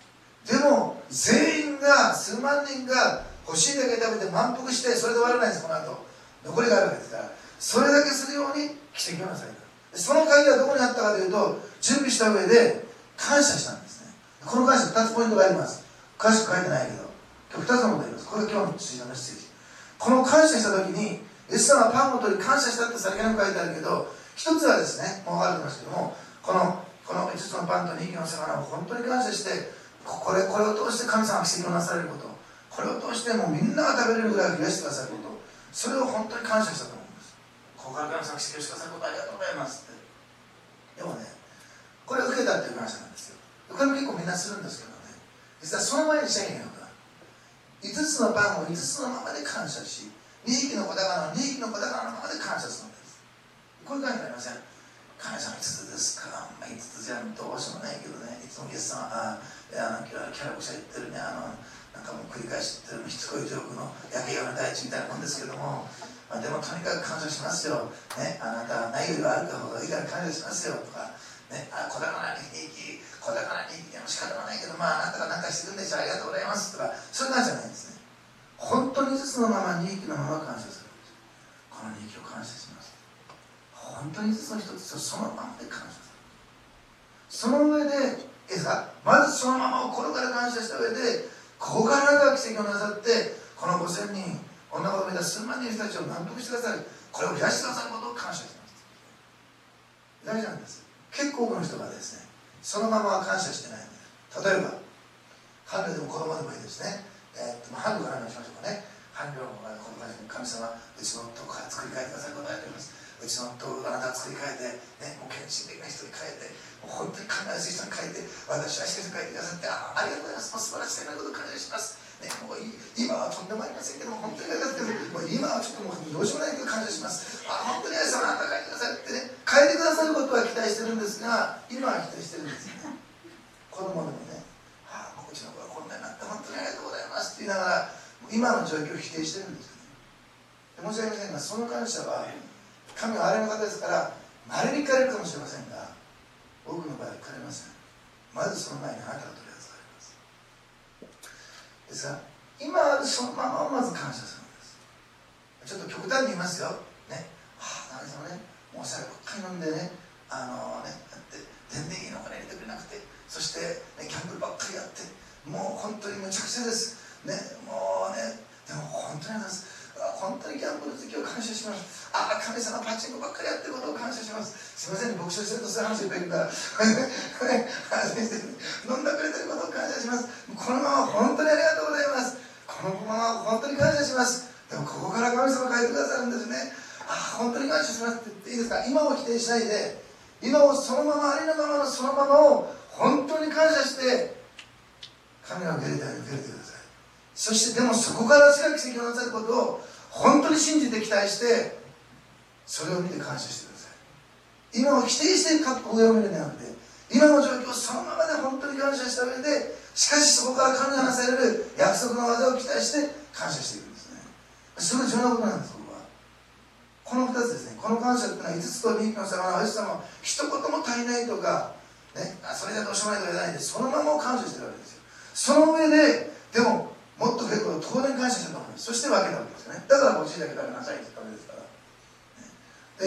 でも全員が数万人が欲しいだけ食べて満腹してそれで終わらないんです。この後残りがあるわけですから、それだけするように奇跡をなされた。その鍵はどこにあったかというと、準備した上で感謝したんですね。この感謝2つポイントがあります。詳しく書いてないけど今日2つのことがあります。これが今日の追加のメッセージ。この感謝した時にイエス様はパンを取り感謝したって先ほど書いてあるけど、一つはですね、もう分かってますけども、この5つのパンと2匹の魚を本当に感謝して、これを通して神様が奇跡をなされること、これを通してもうみんなが食べれるぐらい増やしてくださること、それを本当に感謝したと思うんです。ここから神様が奇跡をしてくださることありがとうございますって。でもね、これを受けたっていう感謝なんですよ。これも結構みんなするんですけどね、実はその前にしちゃいけないことが、5つのパンを5つのままで感謝し、2匹の子宝の2匹の子宝のままで感謝するんです。こういう感じになりません？感謝の5つですか、5つじゃどうしようもないけどね、いつもゲストさんキャラクシャ言ってるね、なんかもう繰り返し言ってるしつこいジョークの焼けような大地みたいなもんですけども、でもとにかく感謝しますよ、ね、あなたはないよりはあるか方がいいから感謝しますよとか、ね、子宝2匹子宝2匹でも仕方がないけど、あなたが何かしてるんでしょ、ありがとうございますとか、そういう感じじゃないんですね。本当に5つのまま2匹のまま感謝する。この2匹を感謝します。本当に5つの1つをそのままで感謝する。その上でまずそのままを心から感謝した上で、ここからあなたが奇跡をなさって、この5000人女子供めた数万人の人たちを満腹してくださる、これを増やしてくださることを感謝します。大事なんです。結構多くの人がですね、そのままは感謝してないんです。例えば伴侶でも子供でもいいですね。伴侶から話しましょうかね。伴侶の子供たちに神様、うちの夫から作り変えてくださることをやっております。うちの夫をあなたが作り変えて、ね、もう献身的な人に変えて、もう本当に考えやすい人に変えて、私はしかし変えてくださって、ありがとうございます。もう素晴らしいなことを感謝します。ね、もう今はとんでもありませんけども、本当にありがとうございます。もう今はちょっともうどうしようもないけど感謝します。本当にあなたが変えてくださってね、変えてくださることは期待してるんですが、今は期待してるんですよね。子供でもね、もううちの子がこんなになって本当にありがとうございますって言いながら、今の状況を否定してるんですよね。申し訳ませんが、その感謝は神はあれの方ですから、まれに聞かれるかもしれませんが、多くの場合は聞かれません。まずその前にあなたが取り扱われます。ですが、今あるそのままをまず感謝するんです。ちょっと極端に言いますよ。ね、神様ね、もうお酒ばっかり飲んでね、だって全然いいのから入れてくれなくて、そして、ね、ギャンブルばっかりやって、もう本当にむちゃくちゃです。ね、もうね、でも本当にあります。本当にギャンブル好きを感謝します。神様パチンコばっかりやってることを感謝します。すいませんね、牧師をしてるとそういう話いっぱいいるから先生飲んだくれてることを感謝します。このまま本当にありがとうございます。このまま本当に感謝します。でもここから神様が変えてくださるんですね。本当に感謝しますって言っていいですか。今を否定しないで、今をそのままありのままのそのままを本当に感謝して神が受け入れたように受け入れてください。そしてでもそこから強い奇跡をなさることを本当に信じて期待して、それを見て感謝してください。今を否定して上を見るのではなくて、今の状況をそのままで本当に感謝した上で、しかしそこから神がなされる約束の技を期待して感謝していくんですね。すごい重要なことなんです。僕はこの2つですね。この感謝というのは5つと2匹の魚はイエス様は一言も足りないとか、ね、それじゃどうしようもないとか言わないで、そのままを感謝してるわけですよ。その上ででももっと増えることを当然感謝したと思います。そして分けたわけですよね。だから欲しいだけ食べなさいって言ったわけですから、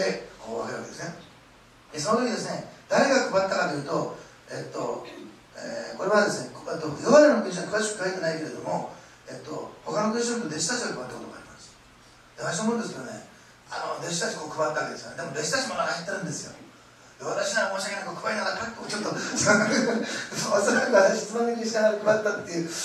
ね、でこう分けるわけですね。でその時ですね、誰が配ったかというと、これはですね、ヨハネの福音書に詳しく書いてないけれども、他の福音書に弟子たちが配ったことがあります。で私のもんですけどね、弟子たちこう配ったわけですよね。でも弟子たちも中入ってるんですよ。私なら申し訳なく配りながらパッとちょっとおそらく私つまみ食いしながら配ったっていう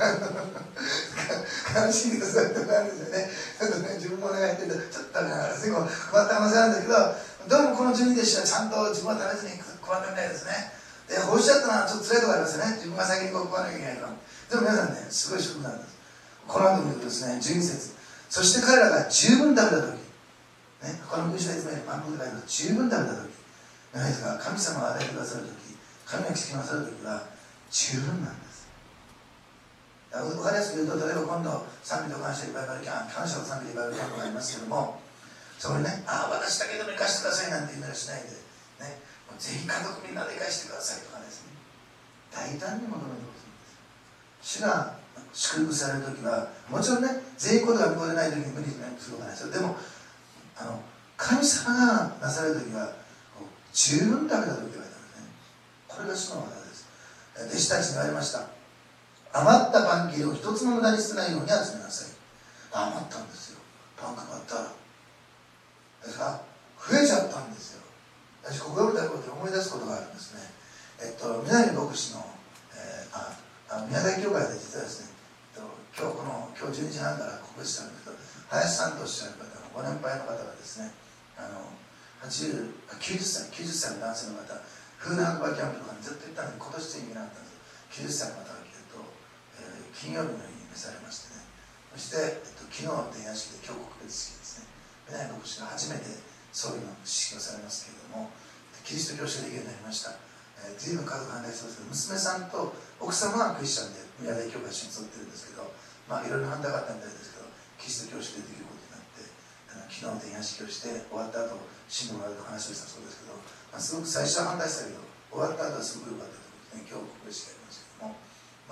悲しいけどそういうとこなんですよね。ちょっとね、自分もお願いしてちょっとすぐ配った話なんだけど、どうもこの12弟子はちゃんと自分は食べずに配ったみたいですね。で欲しちゃったのはちょっと辛いところありますよね。自分が先にこう配らなきゃいけないから。でも皆さんね、すごい祝福なんです。この後見るとですね、12節、そして彼らが十分食べた時、ね、この文章でいつも満腹で書いてある十分食べた時、ないですか、神様が与えてくださる時、神が奇跡をなさる時は十分なんです。分かりやすく言うと、例えば今度賛美と感謝リバイバルキャンプ、感謝と賛美リバイバルキャンプがありますけども、そこにね、私だけでも生かしてくださいなんて言うのはしないで、ね、ぜひ家族みんなで生かしてくださいとかですね、大胆に求めてほしいんです。 主が祝福される時はもちろんね、全員ことが見込んでない時に無理することはないですよ。でも神様がなされる時は十分食べた時があるんですね。これが主の技です。弟子たちに言われました。余ったパン切れを一つも無駄に捨てないように集めなさい。余ったんですよ。パン配ったらですから増えちゃったんですよ。私ここ読むたことで思い出すことがあるんですね。南牧師の、宮崎教会で実はですね、今日12時半から告別したんですけど、林さんとおっしゃる方のご年配の方がですね、90歳の男性の方、風南白馬キャンプとかにずっと行ったのに今年ついに行けなかったんですけど、90歳の方が来ると、金曜日の日に召されましてね、そして、昨日の伝夜式で今日告別式ですね、南牧師が初めて葬儀の式をされますけれども、キリスト教師ができるようになりました。随分家族反対してますけど、娘さんと奥様はクリスチャンで宮台教会一緒に集ってるんですけど、いろいろ反対があったみたいですけど、キリスト教師でできることになって、昨日の伝夜式をして終わった後死んでもらうと話をしたそうですけど、すごく最初は反対したけど終わった後はすごく良かったということで、今日告別式がありますけども、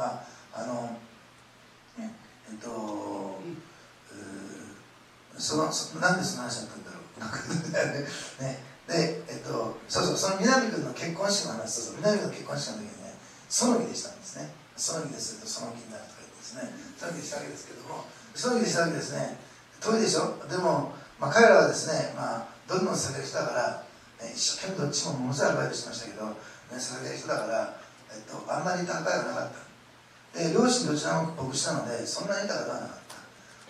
なんでその話だったんだろうね。で、その南君の結婚式の話、南君の結婚式の時にね、その儀でしたんですね。その儀でするとその儀になるとか言ってですね、その儀でしたわけですけども、その儀でしたわけですね。遠いでしょ。でも、彼らはですね、どんどん酒る人だから、一生懸命どっちもものすごいアルバイトしましたけど、酒る人だから、あんまり豊かがなかった。で、両親どちらも牧師なので、そんなに豊かではなかった。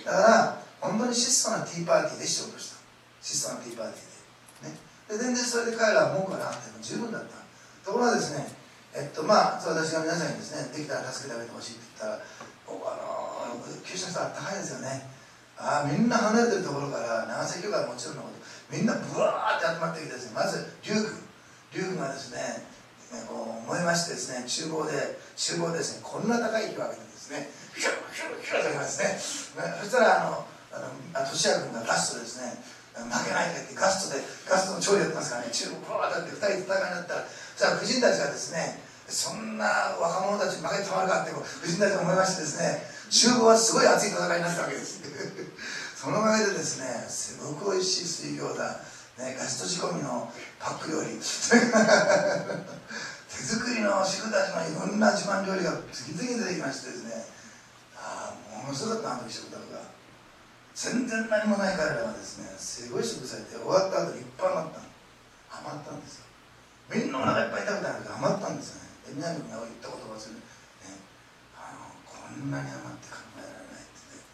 だから、本当に質素なティーパーティーでしようとした。質素なティーパーティーで。ね、で全然それで彼らは文句がなかった。十分だった。ところがですね、私が皆さんにですね、できたら助けてあげてほしいって言ったら、九州の人は高いですよね。みんな離れてるところから長崎教会はもちろんのこと、みんなブワーって集まってきてですね、まず龍君がですね、燃えましてですね、厨房でですね、こんな高い火を上げてですね、ヒューヒューヒューと上げますね。そしたら俊也君がガストですね、負けないと言ってガストの調理やってますからね、厨房ブワーってやって2人戦いになったら、そしたら婦人たちがですね、そんな若者たちに負けてたまるかって婦人たちが思いましてですね、厨房はすごい熱い戦いになったわけです。そのおかげでですね、すごくおいしい水餃子、ガスト仕込みのパック料理、手作りの主婦たちのいろんな自慢料理が次々出てきましてですね、ものすごかったあの時食卓が。全然何もない彼らがですね、すごい食されて終わった後にいっぱい余ったんですよ。みんなお腹いっぱい食べたんだけど余ったんですよね。で南君が言った言葉ですよね、こんなに余って考えられないって言って、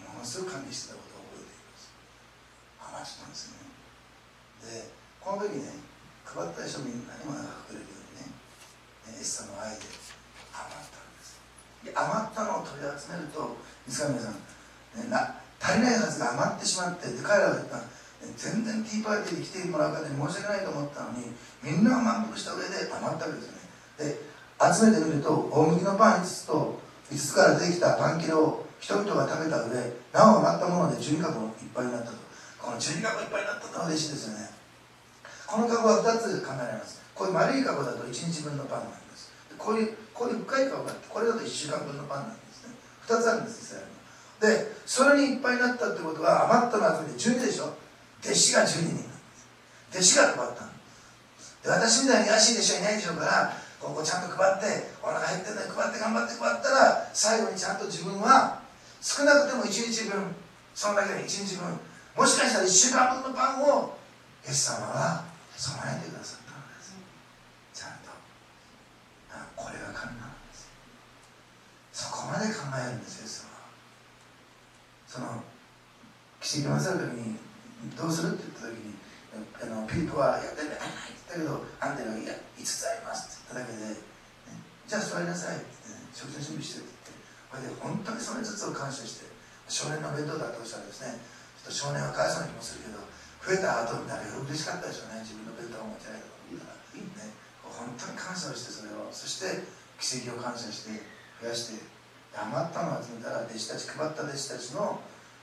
ものすごく感激してたことを覚えています。余っちゃったんですよね。でこの時ね、配った人みんなにも長くくれるようにね、イエス様の愛で余ったんです。で余ったのを取り集めると、皆さん、足りないはずが余ってしまって、で彼らが言ったら、全然ティーパーティーで来てもらう方に申し訳ないと思ったのに、みんなが満腹した上で余ったわけですよね。で集めてみると、大麦のパン5つと5つからできたパン切れを人々が食べた上、なお余ったもので12カゴいっぱいになったと。この12カゴいっぱいになったのは嬉しいですよね。このカゴは2つ考えられます。こういう丸いカゴだと1日分のパンなんです。こういう深いカゴがあって、これだと1週間分のパンなんですね。2つあるんです、イスラエルの。でそれにいっぱいになったってことは、余ったのは集めて12でしょ。弟子が12人なんです。弟子が配ったので、私みたいに安い弟子はいないでしょうから、ここちゃんと配って、お腹減ってるのに配って頑張って配ったら、最後にちゃんと自分は少なくても1日分、そのだけで1日分、もしかしたら1週間分のパンをイエス様は備えてくださったのです。ちゃんとこれが神なんです。そこまで考えるんですよ、イエス様は。その奇跡をなさる時にどうするって言った時に、ピリポはやってんだよって言ったけど、あんたがいや5つありますって言っただけで、じゃあ座りなさいって言って、食事の準備してって言って、これで本当にその5つを感謝して、少年の弁当だとしたらですね、ちょっと少年はかわいそうな気もするけど、増えた後になるよ、嬉しかったでしょうね。自分の弁当を持ち上げたと思ったら、本当に感謝をして、そして奇跡を感謝して増やして、余ったのを集めたら、配った弟子たちの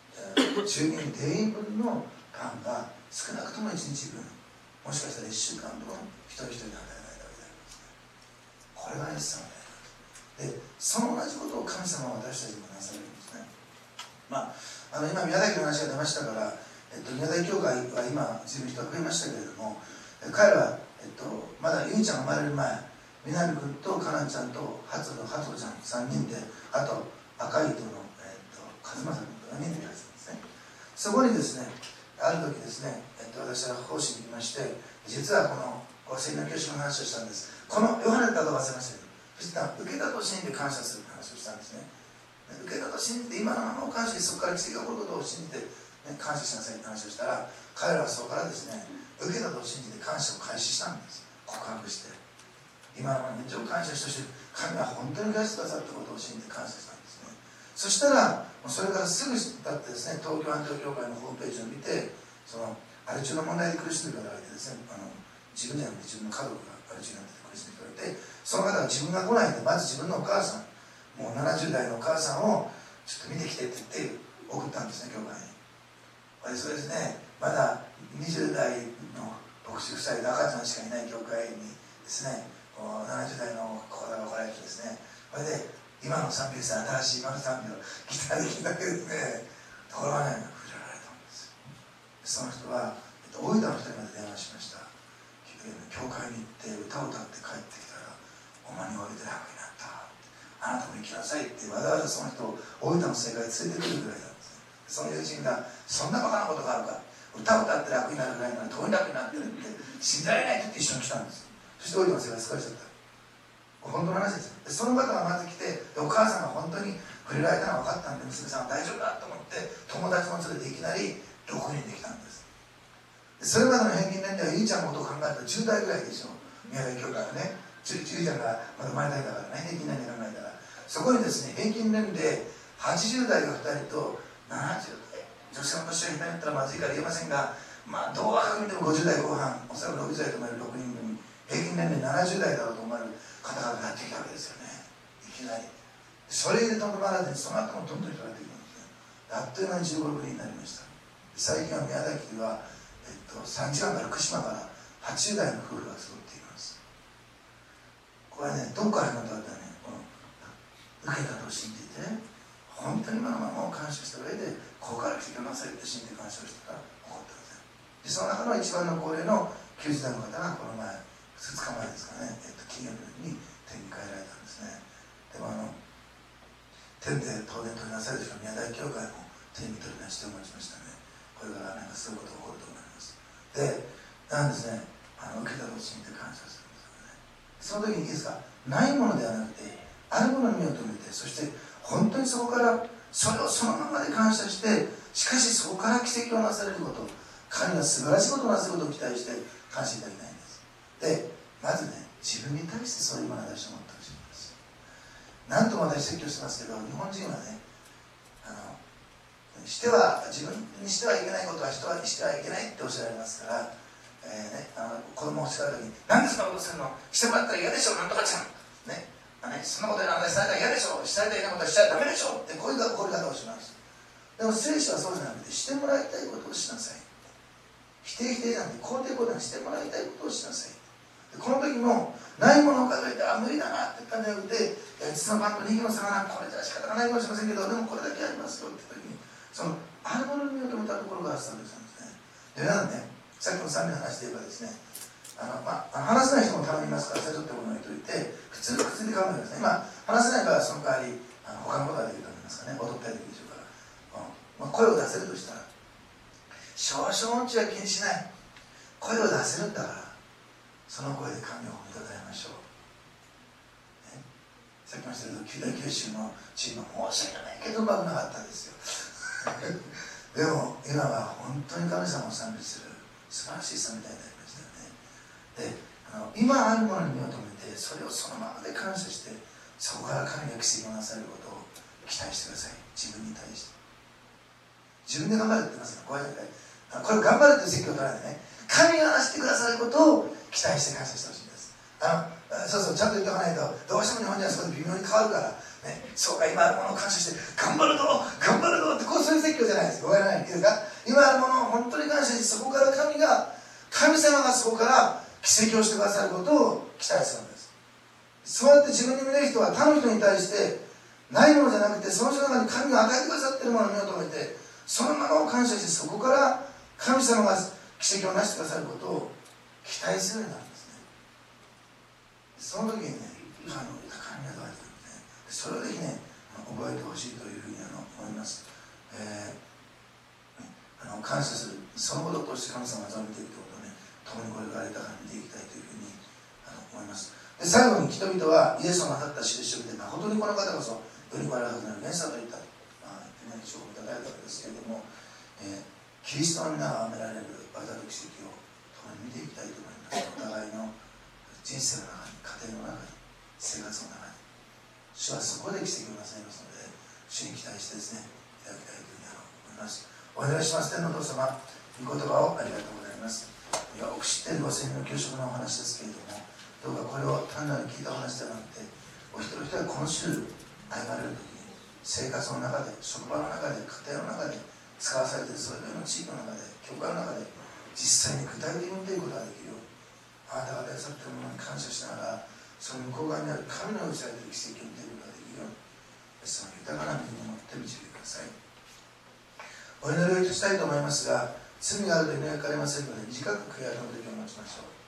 10人全員分のパンが少なくとも1日分、もしかしたら1週間分、一人一人に与えられたわけでありますね。これがイエス様であります。 でその同じことを神様は私たちにもなされるんですね。今宮崎の話が出ましたから、宮崎教会は今随分人が増えましたけれども、彼らは、まだゆいちゃんが生まれる前、南君とかなちゃんとハトちゃん3人で、あと赤い糸の、和正君と4人でいらっしゃるんですね。そこにですね、ある時ですね、私は奉仕に行きまして、実はこの聖霊の教師の話をしたんです。このヨハネだと忘れましたけど、そしたら受けたと信じて感謝する話をしたんですね。受けたと信じて今のままを感謝して、そこから奇跡が起こることを信じて、感謝しなさいって話をしたら、彼らはそこからですね、受けたと信じて感謝を開始したんです。告白して、今のままに感謝して、神は本当に返してくださったことを信じて感謝したんですね。そしたらそれからすぐ経ってですね、東京アンテオ教会のホームページを見て、そのアル中の問題で苦しんでいる方がいてですね、自分じゃなくて自分の家族がアル中になって苦しんでいる方がいて、その方が自分が来ないでまず自分のお母さん、もう70代のお母さんをちょっと見てきてって言って送ったんですね、教会に。それですね、まだ20代の牧師夫妻で赤ちゃんしかいない教会にですね、70代の方が来られてですね、それで今の賛美さん、新しい今の賛美をギターで聴いただけですね、ところがね、触れられたんです。その人は大分の人にまで電話しました。教会に行って歌を歌って帰ってきたら、お前において楽になった、あなたも行きなさいってわざわざその人を大分の聖会に連れてくるぐらいなんですね。その友人が、そんなバカなことがあるか、歌を歌って楽になるぐらいならどうに楽になってるって信じられないって言って一緒に来たんです。そして大分の聖会に疲れちゃった。本当の話です。その方がまず来て、お母さんが本当に触れられたのが分かったんで、娘さんは大丈夫だと思って友達も連れていきなり6人できたんです。それまでの平均年齢はゆいちゃんのことを考えると10代ぐらいでしょう、宮崎教会はね。ゆいちゃんがまだ生まれたいだからね、平均年齢考えたら、そこにですね、平均年齢80代が2人と70代、女性の年を下手に言ったらまずいから言えませんが、どう若く見ても50代後半、おそらく60代と思える6人組、平均年齢70代だろうと思われる方々がやってきたわけですよね、いきなり。それでとどまらずに、その後もどんどん人がやってくるんですね。あっという間に15、6人になりました。最近は宮崎では、3時間から福島から80代の夫婦が集っています。これはね、どこから始まったかというとね、受けたと信じて、本当に今のままを感謝した上で、ここから奇跡がなされて信じて感謝をしたから起こったんです。で、その中の一番の高齢の90代の方がこの前、2日前ですかね、金曜日に天に帰られたんですね。でも天で当然取りなされる人は宮大教会も天に取りなしてお待ちましたね。これからそういうことが起こると思います。で、なんですね、受けたと信じて感謝するんですよね。その時にいいですか、ないものではなくて、あるものに目を留めて、そして本当にそこからそれをそのままで感謝して、しかしそこから奇跡をなされること、神が素晴らしいことをなすことを期待して感謝いただきたいんです。で、まずね、自分に対してそういうまなざしを持ってほしいんです。なんとも私説教してますけど、日本人はね、自分にしてはいけないことは人はしてはいけないっておっしゃられますから、子供を叱るときに、なんでそんなことするの、してもらったら嫌でしょ、なんとかちゃん、そんなことやらされたら嫌でしょ、したいことはしちゃダメでしょってこういう怒り方をします。でも聖書はそうじゃなくて、してもらいたいことをしなさい。否定じゃなくて肯定ことにしてもらいたいことをしなさい。でこの時もないものを数えて無理だなって言ったんじゃなくて、実のパンと2匹の魚、これじゃ仕方がないかもしれませんけど、でもこれだけありますよって言った時に、そのあるものに目を留めたところがスタートしたんですね。で、皆さんね、さっきの賛美の話で言えばですね、話せない人も頼みますから、それちょっとものを置いといて、普通で考えてください。話せないからその代わり他のことができると思いますかね、踊ったりできるでしょうから、声を出せるとしたら、少々音痴は気にしない、声を出せるんだからその声で神を褒めたたえましょう、さっきも言ったけど九州のチームは申し訳ないけどうまくなかったんですよでも今は本当に神様を賛美する素晴らしい賛美隊になりましたよね。で、今あるものに目を留めて、それをそのままで感謝して、そこから神が奇跡をなされることを期待してください。自分に対して自分で頑張るって言いますから、これ頑張るっていう説教を取らないでね、神がなしてくださることを期待して感謝してほしいんです。そうちゃんと言っておかないと、どうしても日本人はそこで微妙に変わるからね、そうか、今あるものを感謝して頑張るぞ頑張るぞって、そういう説教じゃないです。ごめんなさい、いいですか。今あるものを本当に感謝して、そこから神様がそこから奇跡をしてくださることを期待するんです。 そうやって自分に見れる人は他の人に対してないものじゃなくて、その人の中に神が与えてくださっているものを見求めて、そのものを感謝して、そこから神様が奇跡を成してくださることを期待するようになるんですね。その時にね、神が与えてくるんですね。それをぜひね、覚えてほしいというふうに思います。感謝する、そのことを通して神様が見ていくということをね、共にこれから豊かに見ていきたいというふうに思います。で、最後に人々はイエスをなさった印を見て、誠にこの方こそ世に来られるはずなるメサと言ったと、言ってね、称号をいただいたわけですけれども、キリストの皆が挙げられる技と奇跡を共に見ていきたいと思います。お互いの人生の中に、家庭の中に、生活の中に、主はそこで奇跡をなさいますので、主に期待してですね、いただきたいというふうに思います。お願いします。天のお父様、御言葉をありがとうございます。よく知っている5000人の給食のお話ですけれども、どうかこれを単なる聞いたお話ではなくて、お一人一人が今週歩まれるときに、生活の中で、職場の中で、家庭の中で使わされているそれぞれの地域の中で、教会の中で実際に具体的に見ていくことができるように、あなたが与えされているものに感謝しながら、その向こう側にある神の用意されている奇跡を見ていくことができるように、その豊かな身に持って導いてください。お祈りをいたしたいと思いますが、罪があると祈りかかりませんので、短く悔い改める時を待ちましょう。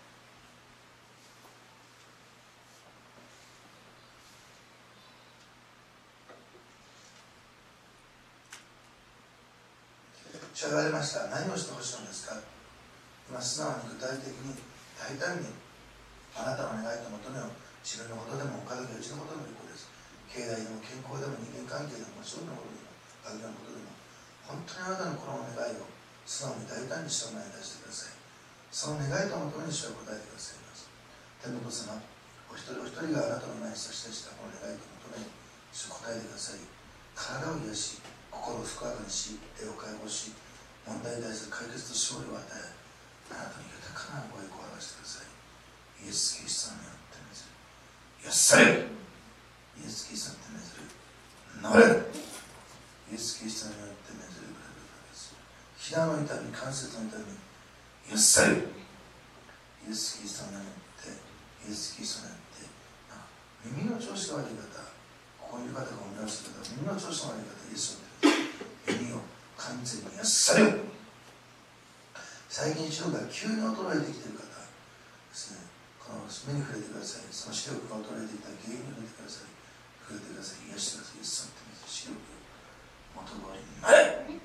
主が言われました。何をしてほしいのですか。今素直に具体的に大胆にあなたの願いと求めを自分のことでも家族やうちのことでもいいことです。経済でも健康でも人間関係でも仕事のことでも家族のことでも、本当にあなたのこの願いを素直に大胆にしてお前に出してください。その願いと求めに主は答えてくださいます。天のお父様、お一人お一人があなたの前に差し出したこの願いと求めに主は答えてください。体を癒し、心を健やかにし、霊を解放し、問題に対する解決と勝利を与え、あなたの豊かなご栄光を表してください。イエス・キリストの名によって命ずる。よっされイエス・キリストの名に命ずる。治れイエス・キリストの名によって命ずる。膝の痛み、関節の痛み、よっされイエス・キリストの名によって、イエス・キリストの名によって、耳の調子が悪い方、ここにいる方がお見直し方、耳の調子が悪い方、イエスを耳を完全によっされよ。最近視力が急に衰えてきている方ですね、この目に触れてください。その視力が衰えてきた原因に触れてください。触れてください。癒してください。イエス様って視力元通りになれ。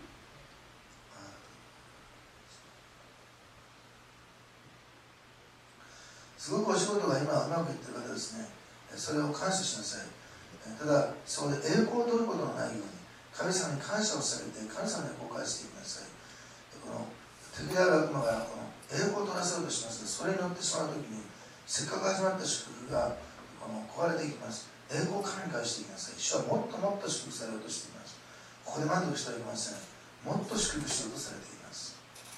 すごくお仕事が今うまくいっている方ですね、それを感謝しなさい。ただそこで栄光を取ることのないように神様に感謝をされて神様に公開していきなさい。この敵である悪魔がこの栄光を取らせようとしますが、それによってしまうときにせっかく始まった祝福が壊れていきます。栄光を神に返していきなさい。主はもっともっと祝福されようとしています。ここで満足しておりません。もっと祝福しようとされています。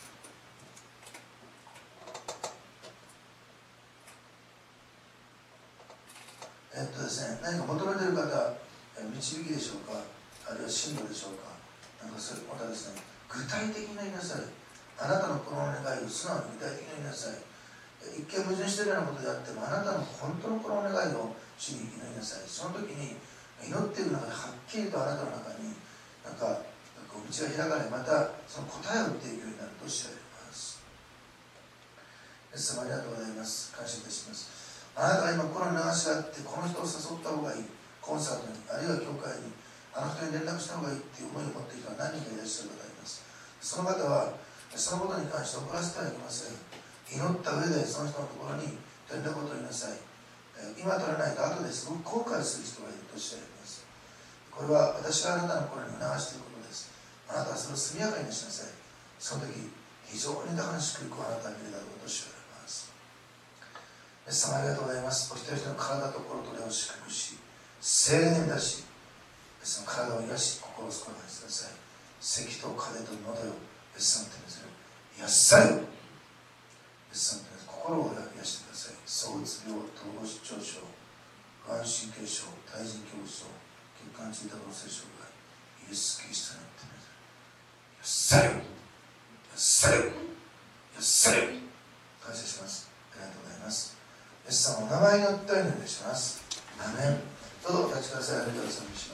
ですね、何か求めている方、導きでしょうか、あるいは進路でしょうか、なんかそれまたですね、具体的になりなさい。あなたのこの願いを素直に具体的になりなさい。一見矛盾しているようなことであっても、あなたの本当のこの願いを主に祈りなさい。その時に祈っている中ではっきりとあなたの中になんか道が開かれ、またその答えを言っていくようになるとおっしゃいます。イエス様ありがとうございます。感謝いたします。あなたが今この流しがあって、この人を誘った方がいい、コンサートに、あるいは教会に、あの人に連絡した方がいいっていう思いを持っている人は何人かいらっしゃる方がいます。その方はそのことに関して怒らせてはいけません。祈った上でその人のところに連絡を取りなさい。今取らないと後ですごく後悔する人がいるとおっしゃいます。これは私があなたの心に促していることです。あなたはそれを速やかにしなさい。その時非常に高な祝福をあなたは見るだろうとおっしゃいます。イエス様ありがとうございます。お一人一人の体と心と霊を祝福し、聖霊に出し、その体を癒し、心を健やかにしてください。咳と風と喉よ、イエス様の手にする。癒されよ。イエス様の手に心を癒してください。躁うつ病、統合失調症、不安神経症、対人恐怖症、血管中多動性障害、イエス・キリストの手にする。癒されよ。癒されよ。癒されよ。感謝します。ありがとうございます。 イエス様の名前によってお祈りします。アメン。どうぞお立ちください。ありがとうございます。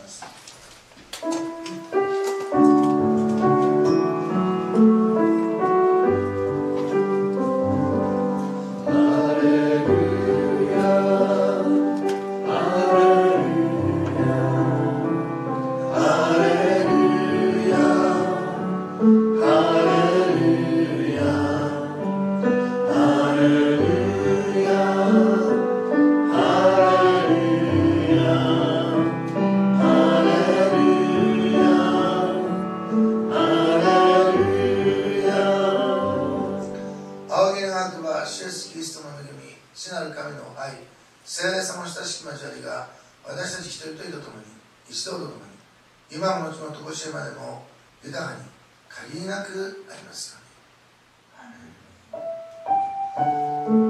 聖霊様の親しき交わりが私たち一人一人と共に一同と共に今も後の常しえまでも豊かに限りなくありますように。